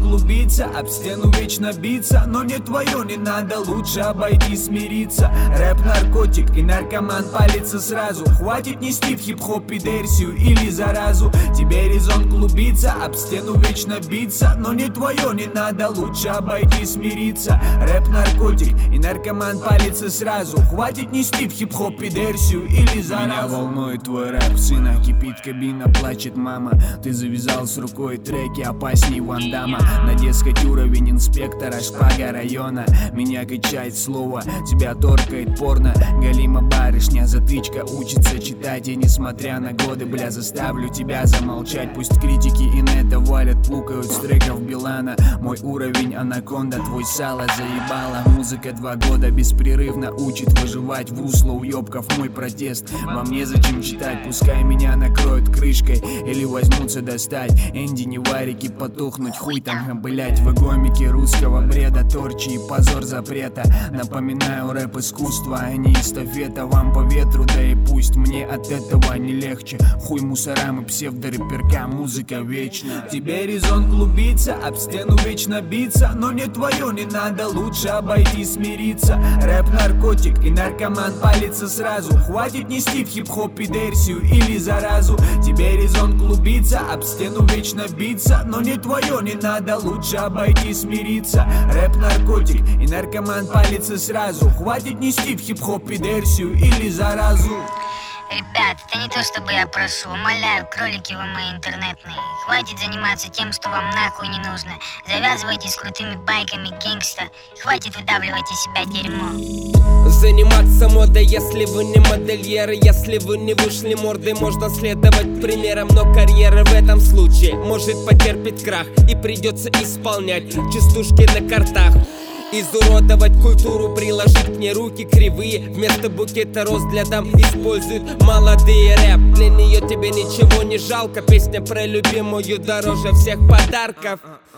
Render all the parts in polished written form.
клубится, об стену вечно биться. Но не твое, не надо, лучше обойти, смириться. Рэп наркотик и наркоман палится сразу. Хватит нести в хип-хоп пидерсию или заразу. Тебе резон клубиться, об стену вечно биться. Но не твое, не надо, лучше обойти, смириться. Рэп наркотик и наркоман палится сразу. Хватит нести в хип-хоп пидерсию или заразу. Меня волнует твой рэп, сына кипит кабина, плачет мама. Ты завязал с рукой треки опасней Ван Дамма. На дескать уровень инспектора, шпага района. Меня качает слово, тебя торкает порно. Галима барышня, затычка, учится читать. И несмотря на годы, бля, заставлю тебя замолчать. Пусть критики инета валят, пукают с треков Билана. Мой уровень анаконда, твой сало заебало. Музыка 2 года беспрерывно учит выживать. В русло уёбков мой протест. Вам незачем читать, пускай меня накроют крышкой или возьмутся достать. Энди не варики потухнуть, хуй там, блять. В гомике русского бреда, торчи и позор запрета. Напоминаю, рэп искусство, а не эстафета. Вам по ветру, да и пусть мне от этого не легче. Хуй мусорам и псевдорэперкам, музыка вечна. Тебе резон клубиться, об стену вечно биться. Но не твое, не надо, лучше обойти, смириться. Рэп наркотик и наркоман палится сразу. Хватит нести в хип-хоп пидерсию или заразу. Тебе резон клубиться, об стену вечно биться. Но не твое, не надо, лучше обойти, смириться. Рэп наркотик и наркоман палится сразу. Хватит нести в хип-хоп пидерсию или заразу. Ребят, это не то, чтобы я прошу, умоляю, кролики вы мои интернетные. Хватит заниматься тем, что вам нахуй не нужно. Завязывайте с крутыми байками гангста. Хватит выдавливать из себя дерьмо. Заниматься модой, если вы не модельеры. Если вы не вышли мордой, можно следовать примерам. Но карьера в этом случае может потерпеть крах. И придется исполнять частушки на картах. Изуродовать культуру, приложить к ней руки кривые. Вместо букета роз для дам используют молодые рэп. Для нее тебе ничего не жалко. Песня про любимую дороже всех подарков.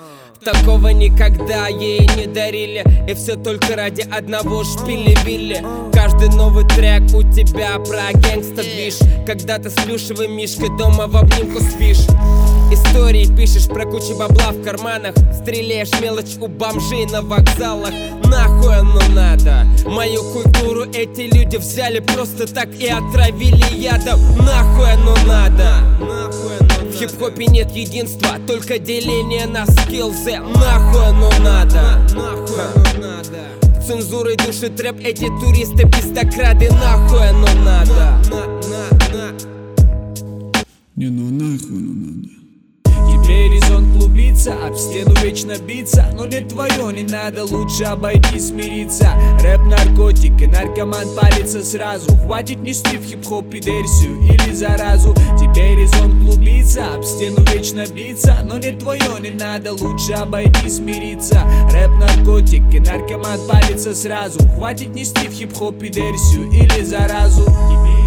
Такого никогда ей не дарили. И все только ради одного шпили-вилли. Каждый новый трек у тебя про гангста-движ. Когда ты с плюшевым мишкой дома в обнимку спишь. Истории пишешь про кучу бабла в карманах. Стреляешь мелочь у бомжей на вокзалах. Нахуй оно надо? Мою культуру эти люди взяли просто так и отравили ядом. Нахуй оно надо? В хип-хопе нет единства, только деление на скиллзы. Нахуй оно надо? Цензурой душит рэп эти туристы пистокрады. Нахуй оно надо? Не, ну нахуй оно надо. Тебе резон клубиться, об стену вечно биться. Но не твое, не надо, лучше обойти, смириться. Рэп наркотик и наркоман палится сразу. Хватит нести в хип-хоп пидерсию или заразу. Тебе резон клубиться, об стену вечно биться. Но не твое, не надо, лучше обойти, смириться. Рэп наркотик и наркоман палится сразу. Хватит нести в хип-хоп пидерсию или заразу.